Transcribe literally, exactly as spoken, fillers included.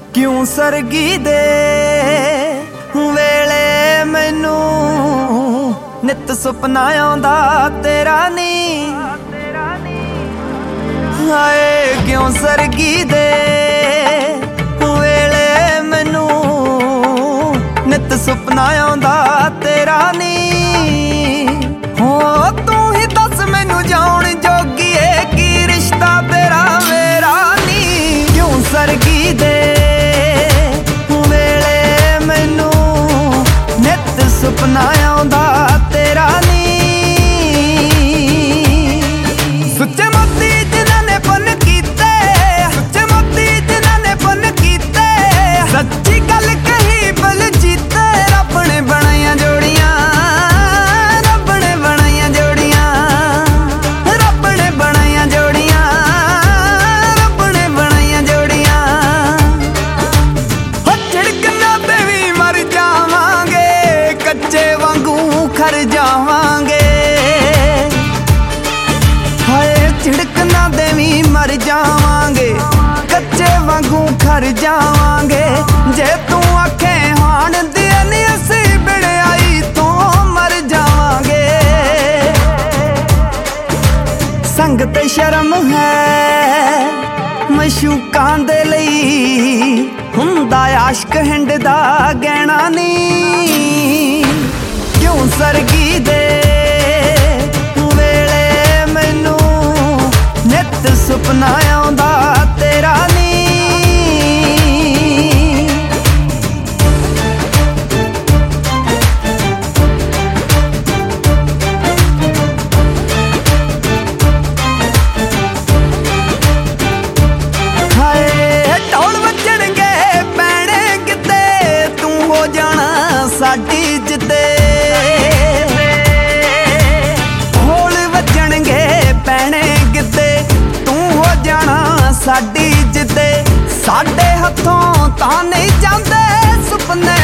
क्यों सरगी दे वेले मैनू नित सुपना आउंदा तेरा नी। हाय क्यों सरगी दे वेले मैनू नित सुपना आउंदा तेरा नी। हो तू ही दस मैनू जाउण जोगी है की रिश्ता तेरा मेरा नी। क्यों सरगी दे सुपना आउंदा तेरा नी। सुच्चे मोती जिन्हां ने पुन कीते, सुच्चे मोती जिन्हां ने पुन कीते, सच्ची गल कही बल जीते। रब ने बनाइया जोड़ियां, रब ने बनाइया जोड़ियां, रब ने बनाइया जोड़ियां, रब ने बनाइया जोड़ियां। हो झिड़कना ते भी मर जावांगे, कच्चे वांगू खर जावांगे। हाय झिड़कना दे भी मर जावांगे, कच्चे वांगू खर जावांगे। जे तू आखे हाण दी नी असी बिड़ाई तो मर जावांगे। संग ते शर्म है मशूकां दे लई, हुंदा आशिक हिंड दा गहना नी। क्यों सरगी दे वेले मैनू नित सुपना आउंदा तेरा नी। हाय ढोल वजणगे पैणे किते, तू हो जाना साडी जिद्दे। साडी जिद्दे साडे हथों तां नहीं जांदे सुपने